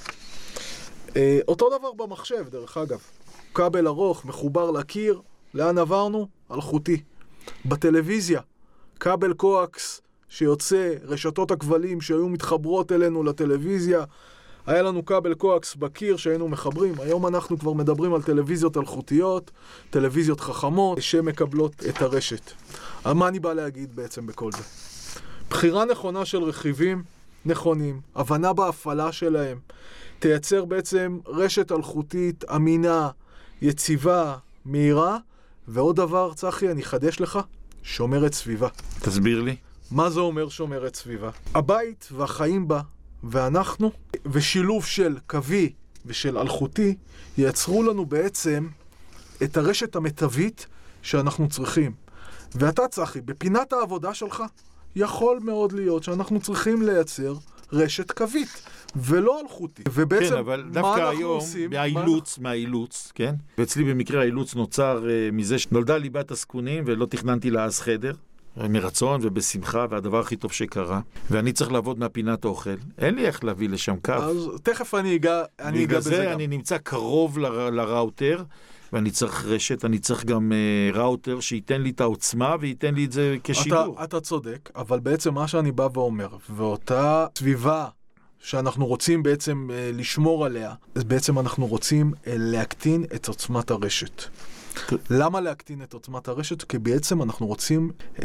אה, אותו דבר במחשב, דרך אגב. כבל ארוך, מחובר לקיר, לאן עברנו? אלחוטי. בטלוויזיה, כבל קואקס שיוצא, רשתות הכבלים שהיו מתחברות אלינו לטלוויזיה, היה לנו כבל קואקס בקיר שהיינו מחברים. היום אנחנו כבר מדברים על טלוויזיות אלחוטיות, טלוויזיות חכמות שמקבלות את הרשת. אבל מה אני בא להגיד בעצם בכל זה? בחירה נכונה של רכיבים נכונים, הבנה בהפעלה שלהם, תייצר בעצם רשת אלחוטית אמינה, יציבה, מהירה, ועוד דבר, צחי, אני חדש לך, שומרת סביבה. תסביר לי. מה זה אומר שומרת סביבה? הבית והחיים בה, ואנחנו, ושילוב של קווי ושל אלחוטי, ייצרו לנו בעצם את הרשת המיטבית שאנחנו צריכים. ואתה, צחי, בפינת העבודה שלך, יכול מאוד להיות שאנחנו צריכים לייצר רשת קווית, ולא אלחוטי. ובעצם, כן, אבל דווקא היום, מהאילוץ, מהאילוץ, כן? ואצלי במקרה האילוץ נוצר uh, מזה שנולדה לי בת הסכונים, ולא תכננתי לה אז חדר, מרצון ובשמחה, והדבר הכי טוב שקרה. ואני צריך לעבוד מהפינת האוכל. אין לי איך להביא לשם קו. אז תכף אני אגע, אני אגע בזה גם. בגלל זה אני נמצא קרוב ל- לראוטר, ואני צריך רשת, אני צריך גם uh, ראוטר שייתן לי את העוצמה וייתן לי את זה כשידור. אתה, אתה צודק, אבל בעצם מה שאני בא ואומר, ואותה סביבה שאנחנו רוצים בעצם uh, לשמור עליה, אז בעצם אנחנו רוצים uh, להקטין את עוצמת הרשת. למה להקטין את עוצמת הרשת? כי בעצם אנחנו רוצים uh,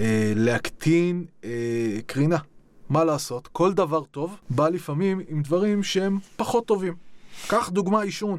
להקטין uh, קרינה. מה לעשות? כל דבר טוב בא לפעמים עם דברים שהם פחות טובים. קח דוגמה עישון.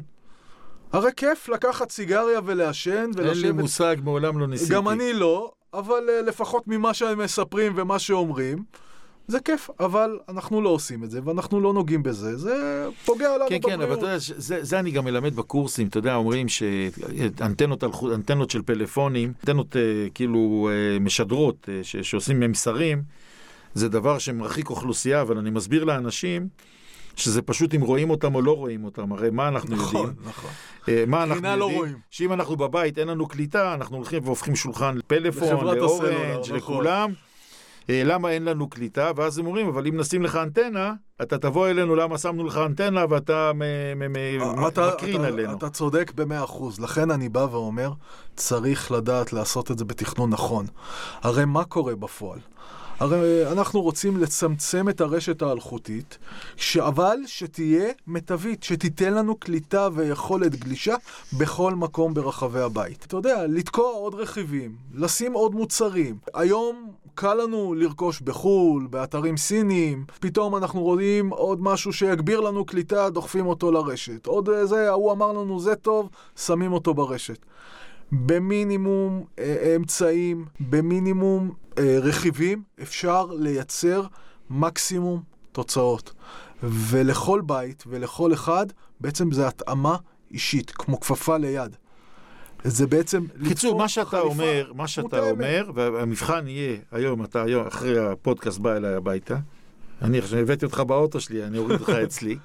הרי כיף לקחת סיגריה ולעשן ולשבת... אין לי מושג, מעולם לא ניסיתי. גם אני לא, אבל uh, לפחות ממה שהם מספרים ומה שאומרים, זה כיף, אבל אנחנו לא עושים את זה, ואנחנו לא נוגעים בזה, זה פוגע לנו כן, בבריאות. כן, אבל אתה יודע, זה, זה אני גם מלמד בקורסים, אתה יודע, אומרים שאנטנות אנטנות של פלאפונים, אנטנות uh, כאילו uh, משדרות, uh, ש, שעושים ממסרים, זה דבר שמרחיק אוכלוסייה, אבל אני מסביר לאנשים, שזה פשוט אם רואים אותם או לא רואים אותם, הרי מה אנחנו נכון, יודעים? נכון, נכון. מה אנחנו לא יודעים? רואים. שאם אנחנו בבית אין לנו קליטה, אנחנו הולכים והופכים שולחן לפלאפון, לאורנג', נכון. לכולם. למה אין לנו קליטה? ואז הם אומרים, אבל אם נשים לך אנטנה, אתה תבוא אלינו למה שמנו לך אנטנה, ואתה מקרין עלינו. אתה צודק במאה אחוז. לכן אני בא ואומר, צריך לדעת לעשות את זה בתכנון נכון. הרי מה קורה בפועל? הרי אנחנו רוצים לצמצם את הרשת האלחוטית, אבל שתהיה מיטבית, שתיתן לנו קליטה ויכולת גלישה בכל מקום ברחבי הבית. אתה יודע, לתקוע עוד רכיבים, לשים עוד מוצרים. היום קל לנו לרכוש בחול, באתרים סיניים, פתאום אנחנו רואים עוד משהו שיגביר לנו קליטה, דוחפים אותו לרשת. עוד זה, הוא אמר לנו זה טוב, שמים אותו ברשת. במינימום אה, אמצעים, במינימום אה, רכיבים, אפשר לייצר מקסימום תוצאות. ולכל בית ולכל אחד, בעצם זה התאמה אישית, כמו כפפה ליד. זה בעצם... קיצור, מה שאתה אומר, מה שאתה אומר, והמבחן יהיה, היום, אתה היום, אחרי הפודקאסט בא אליי הביתה, אני עכשיו הבאתי אותך באוטו שלי, אני אוריד אותך אצלי,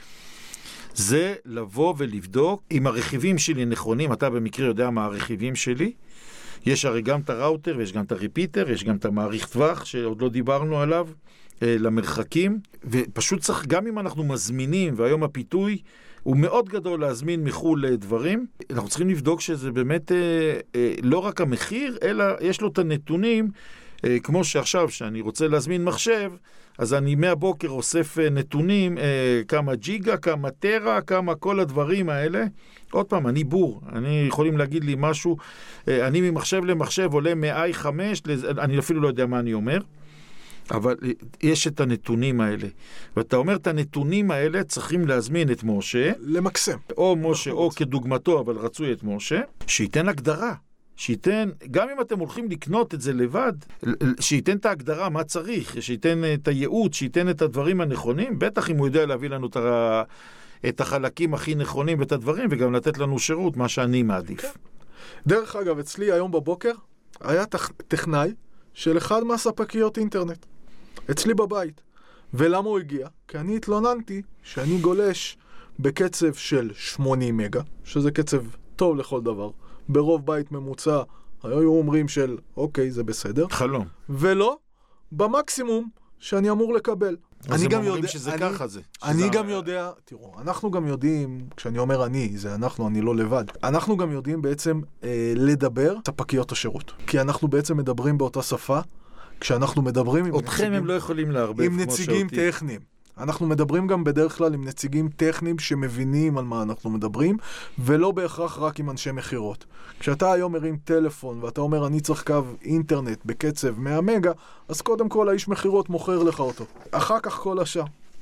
זה לבוא ולבדוק אם הרכיבים שלי נכונים, אתה במקרה יודע מה הרכיבים שלי, יש הרי גם את הראוטר, ויש גם את הריפיטר, יש גם את המעריך טווח, שעוד לא דיברנו עליו, למרחקים, ופשוט צריך, גם אם אנחנו מזמינים, והיום הפיתוי הוא מאוד גדול להזמין מחול דברים, אנחנו צריכים לבדוק שזה באמת לא רק המחיר, אלא יש לו את הנתונים, כמו שעכשיו, שאני רוצה להזמין מחשב, אז אני מהבוקר אוסף נתונים, כמה ג'יגה, כמה טרה, כמה כל הדברים האלה. עוד פעם, אני בור, אני יכולים להגיד לי משהו, אני ממחשב למחשב עולה מ-איי חמש, אני אפילו לא יודע מה אני אומר, אבל יש את הנתונים האלה. ואתה אומר, את הנתונים האלה צריכים להזמין את משה. למקסם. או משה, או כדוגמתו, אבל רצוי את משה, שייתן הגדרה. שייתן, גם אם אתם הולכים לקנות את זה לבד, שייתן את ההגדרה מה צריך, שייתן את הייעוד, שייתן את הדברים הנכונים, בטח אם הוא יודע להביא לנו את החלקים הכי נכונים ואת הדברים, וגם לתת לנו שירות, מה שאני מעדיף. דרך אגב, אצלי היום בבוקר, היה טכנאי של אחד מהספקיות אינטרנט, אצלי בבית. ולמה הוא הגיע? כי אני התלוננתי שאני גולש בקצב של שמונים מגה, שזה קצב טוב לכל דבר. ברוב בית ממוצע היו אומרים של אוקיי, זה בסדר. חלום. ולא, במקסימום שאני אמור לקבל. אז הם אומרים יודע, שזה אני, ככה זה. אני שזה... גם יודע, תראו, אנחנו גם יודעים, כשאני אומר אני, זה אנחנו, אני לא לבד. אנחנו גם יודעים בעצם אה, לדבר ספקיות השירות. כי אנחנו בעצם מדברים באותה שפה, כשאנחנו מדברים עם נציגים... אתכם הם לא יכולים להרבב עם נציגים טכניים. אנחנו מדברים גם בדרך כלל עם נציגים טכניים שמבינים על מה אנחנו מדברים, ולא בהכרח רק עם אנשי מחירות. כשאתה היום מרים טלפון ואתה אומר אני צריך קו אינטרנט בקצב מאה מגה, אז קודם כל האיש מחירות מוכר לך אותו. אחר כך כל השאר.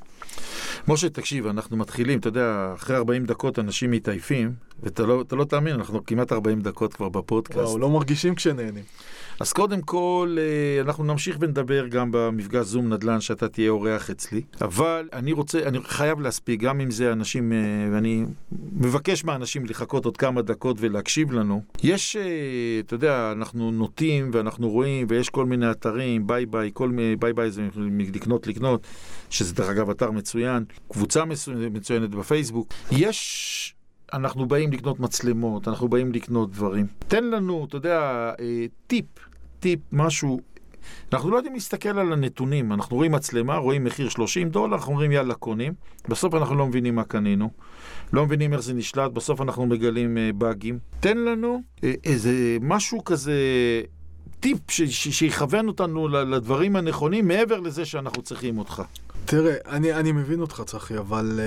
משה, תקשיב, אנחנו מתחילים, אתה יודע, אחרי ארבעים דקות אנשים מתעייפים, ואתה לא, אתה לא תאמין, אנחנו כמעט ארבעים דקות כבר בפודקאסט. וואו, לא מרגישים כשנהנים. אז קודם כל, אנחנו נמשיך ונדבר גם במפגש זום נדל"ן שאתה תהיה אורח אצלי, אבל אני רוצה, אני חייב להספיק, גם אם זה אנשים, ואני מבקש מהאנשים לחכות עוד כמה דקות ולהקשיב לנו. יש, אתה יודע, אנחנו נוטים ואנחנו רואים, ויש כל מיני אתרים, ביי ביי, כל מיני, ביי ביי זה לקנות לקנות, שזה דרך אגב אתר מצוין, קבוצה מצוינת בפייסבוק. יש... אנחנו באים לקנות מצלמות, אנחנו באים לקנות דברים. תן לנו, אתה יודע, טיפ, טיפ, משהו. אנחנו לא יודעים להסתכל על הנתונים. אנחנו רואים מצלמה, רואים מחיר שלושים דולר, אנחנו אומרים יאללה קונים. בסוף אנחנו לא מבינים מה קנינו. לא מבינים איך זה נשלט, בסוף אנחנו מגלים באגים. תן לנו איזה משהו כזה, טיפ שיכוון אותנו לדברים הנכונים, מעבר לזה שאנחנו צריכים אותך. תראה, אני, אני מבין אותך, צחי, אבל...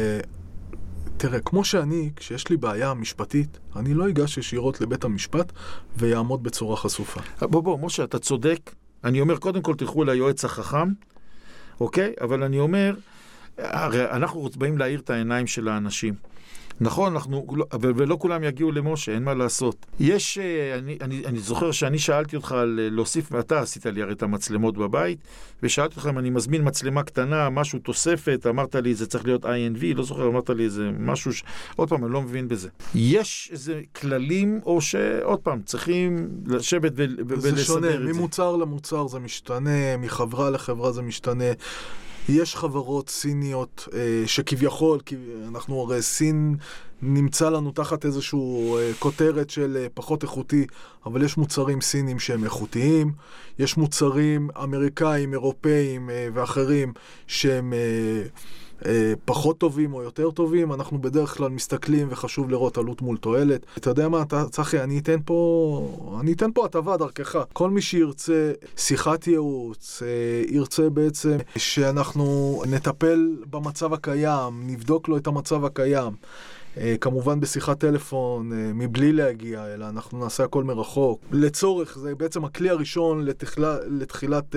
תראה, כמו שאני, כשיש לי בעיה משפטית, אני לא אגש ישירות לבית המשפט ויעמוד בצורה חשופה. בוא, בוא, משה, אתה צודק. אני אומר, קודם כל תלכו ליועץ החכם, אוקיי? אבל אני אומר, הרי אנחנו באים להאיר את העיניים של האנשים. נכון, אנחנו, ולא כולם יגיעו למשה, אין מה לעשות. יש, אני, אני, אני זוכר שאני שאלתי אותך על להוסיף, אתה עשית לי הרי את המצלמות בבית, ושאלתי אותך אם אני מזמין מצלמה קטנה, משהו תוספת, אמרת לי זה צריך להיות איי אן וי, לא זוכר, אמרת לי זה משהו, ש... עוד פעם, אני לא מבין בזה. יש איזה כללים, או שעוד פעם, צריכים לשבת ו... ולסדר את זה. זה שונה, ממוצר למוצר זה משתנה, מחברה לחברה זה משתנה. יש חברות סיניות אה, שכביכול, כי אנחנו הרי סין נמצא לנו תחת איזשהו אה, כותרת של אה, פחות איכותי, אבל יש מוצרים סינים שהם איכותיים, יש מוצרים אמריקאים, אירופאים אה, ואחרים שהם אה, אה, פחות טובים או יותר טובים. אנחנו בדרך כלל מסתכלים וחשוב לראות עלות מול תועלת. אתה יודע מה, אתה, צחי, אני אתן פה, אני אתן פה הטבה דרכך. כל מי שירצה שיחת ייעוץ, אה, ירצה בעצם שאנחנו נטפל במצב הקיים, נבדוק לו את המצב הקיים. כמובן בשיחת טלפון, מבלי להגיע, אלא אנחנו נעשה הכל מרחוק. לצורך, זה בעצם הכלי הראשון לתחילה, לתחילת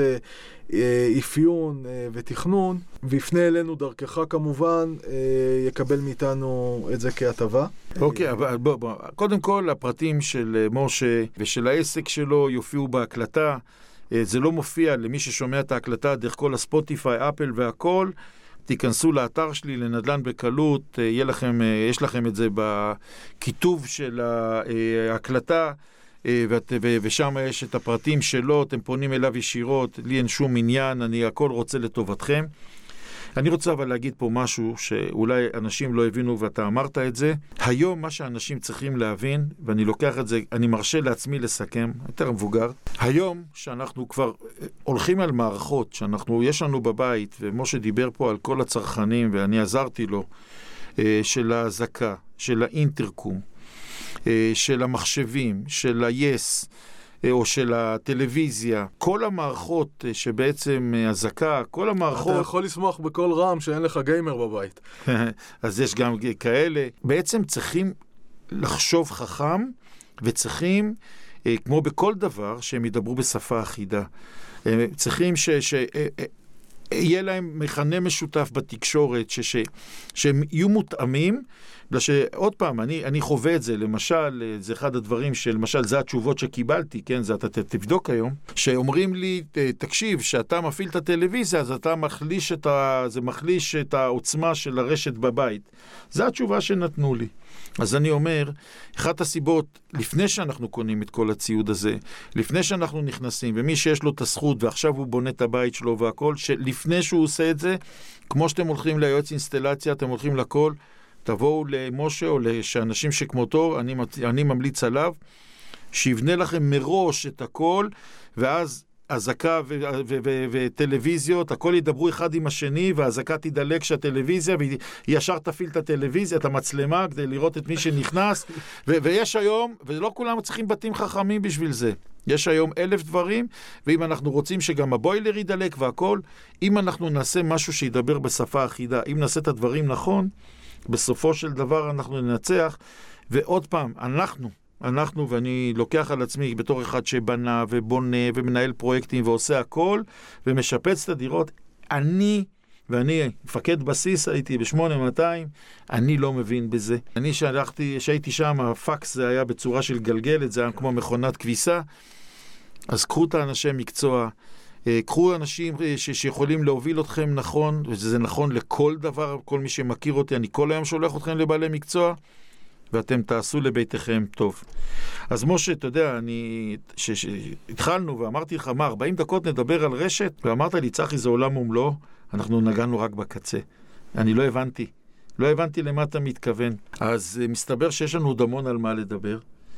אפיון ותכנון, ויפנה אלינו דרכך כמובן, יקבל מאיתנו את זה כהטבה. אוקיי, אבל בוא, בוא. קודם כל, הפרטים של משה ושל העסק שלו יופיעו בהקלטה. זה לא מופיע למי ששומע את ההקלטה דרך כל הספוטיפיי, אפל והכל. תיכנסו לאתר שלי לנדל"ן בקלות, יהיה לכם, יש לכם את זה בכיתוב של ההקלטה, ושם יש את הפרטים שלו, אתם פונים אליו ישירות, לי אין שום עניין, אני הכל רוצה לטובתכם. אני רוצה אבל להגיד פה משהו שאולי אנשים לא הבינו ואתה אמרת את זה. היום מה שאנשים צריכים להבין, ואני לוקח את זה, אני מרשה לעצמי לסכם, יותר מבוגר. היום שאנחנו כבר הולכים על מערכות, שאנחנו, יש לנו בבית, ומשה דיבר פה על כל הצרכנים, ואני עזרתי לו, של ההזקה, של האינטרקום, של המחשבים, של ה-yes, או של הטלוויזיה, כל המערכות שבעצם הזקה, כל המערכות... אתה יכול לשמוח בכל רם שאין לך גיימר בבית. אז יש גם כאלה. בעצם צריכים לחשוב חכם, וצריכים, כמו בכל דבר, שהם ידברו בשפה אחידה. צריכים ש... ש... יהיה להם מכנה משותף בתקשורת, ש, ש, שהם יהיו מותאמים, שעוד פעם, אני, אני חווה את זה, למשל, זה אחד הדברים שלמשל, זה התשובות שקיבלתי, כן, זה אתה תבדוק היום, שאומרים לי, תקשיב, שאתה מפעיל את הטלוויזיה, אז אתה מחליש את ה, זה מחליש את העוצמה של הרשת בבית. זה התשובה שנתנו לי. אז אני אומר, אחת הסיבות, לפני שאנחנו קונים את כל הציוד הזה, לפני שאנחנו נכנסים, ומי שיש לו את הזכות, ועכשיו הוא בונה את הבית שלו והכל, שלפני שהוא עושה את זה, כמו שאתם הולכים ליועץ אינסטלציה, אתם הולכים לכל, תבואו למשה או לאנשים שכמותו, אני, אני ממליץ עליו, שיבנה לכם מראש את הכל, ואז הזקה וטלוויזיות, הכל ידברו אחד עם השני, והזקה תדלק שהטלוויזיה, והיא ישר תפיל את הטלוויזיה, את המצלמה, כדי לראות את מי שנכנס. ויש היום, ולא כולם צריכים בתים חכמים בשביל זה. יש היום אלף דברים, ואם אנחנו רוצים שגם הבוילר ידלק והכל, אם אנחנו נעשה משהו שידבר בשפה אחידה, אם נעשה את הדברים נכון, בסופו של דבר אנחנו ננצח. ועוד פעם, אנחנו, אנחנו, ואני לוקח על עצמי בתור אחד שבנה ובונה ומנהל פרויקטים ועושה הכל ומשפץ את הדירות, אני, ואני מפקד בסיס הייתי ב-שמונה מאתיים, אני לא מבין בזה. אני שהלכתי, שהייתי שם, הפקס זה היה בצורה של גלגלת, זה היה כמו מכונת כביסה, אז קחו את האנשי מקצוע, קחו אנשים ש- שיכולים להוביל אתכם נכון, וזה נכון לכל דבר, כל מי שמכיר אותי, אני כל היום שולח אתכם לבעלי מקצוע, ואתם תעשו לביתכם טוב. אז משה, אתה יודע, אני, שהתחלנו ואמרתי לך, מה, ארבעים דקות נדבר על רשת? ואמרת לי, צחי, זה עולם ומלואו, אנחנו נגענו רק בקצה. אני לא הבנתי. לא הבנתי למה אתה מתכוון. אז מסתבר שיש לנו עוד המון על מה לדבר.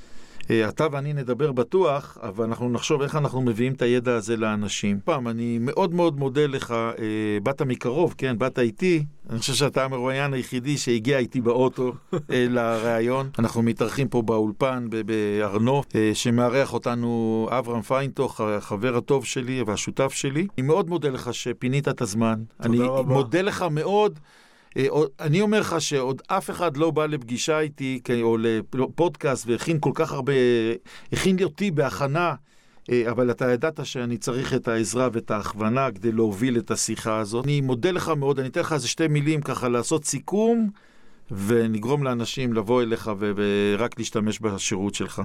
אתה ואני נדבר בטוח, אבל אנחנו נחשוב איך אנחנו מביאים את הידע הזה לאנשים. פעם, אני מאוד מאוד מודה לך, באת מקרוב, כן, באת איתי. אני חושב שאתה המרואיין היחידי שהגיע איתי באוטו לראיון. אנחנו מתארחים פה באולפן, בארנו, שמארח אותנו אברהם פיינטוך, החבר הטוב שלי והשותף שלי. אני מאוד מודה לך שפינית את הזמן. אני מודה לך מאוד. אני אומר לך שעוד אף אחד לא בא לפגישה איתי או לפודקאסט והכין כל כך הרבה, הכין לי אותי בהכנה, אבל אתה ידעת שאני צריך את העזרה ואת ההכוונה כדי להוביל את השיחה הזאת. אני מודה לך מאוד, אני אתן לך איזה שתי מילים ככה לעשות סיכום ונגרום לאנשים לבוא אליך ורק להשתמש בשירות שלך.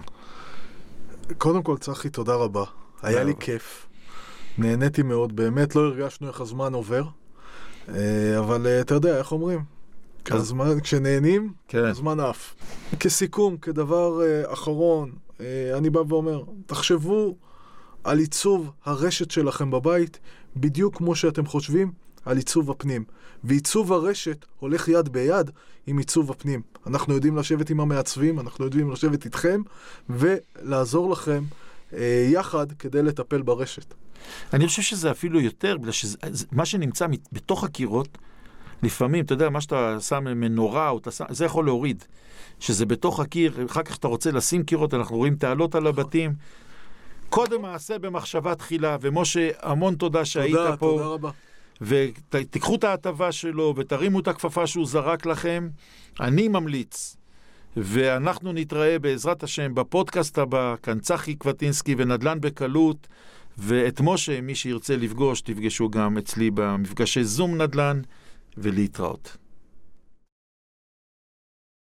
קודם כל, צחי, תודה רבה. היה לי כיף. נהניתי מאוד, באמת לא הרגשנו איך הזמן עובר. אבל אתה יודע, איך אומרים? הזמן, כשנהנים, הזמן אף. כסיכום, כדבר אחרון, אני בא ואומר, תחשבו על עיצוב הרשת שלכם בבית, בדיוק כמו שאתם חושבים על עיצוב הפנים. ועיצוב הרשת הולך יד ביד עם עיצוב הפנים. אנחנו יודעים לשבת עם המעצבים, אנחנו יודעים לשבת איתכם, ולעזור לכם יחד כדי לטפל ברשת. אני חושב שזה אפילו יותר, בגלל שמה שנמצא בתוך הקירות, לפעמים, אתה יודע, מה שאתה שם מנורה, או שם, זה יכול להוריד. שזה בתוך הקיר, אחר כך אתה רוצה לשים קירות, אנחנו רואים תעלות על הבתים. קודם מעשה במחשבה תחילה, ומשה, המון תודה שהיית תודה, פה. תודה רבה. ותיקחו את ההטבה שלו, ותרימו את הכפפה שהוא זרק לכם. אני ממליץ. ואנחנו נתראה בעזרת השם בפודקאסט הבא, כאן צחי קווטינסקי ונדל"ן בקלות. ואת משה, מי שירצה לפגוש, תפגשו גם אצלי במפגשי זום נדל"ן, ולהתראות.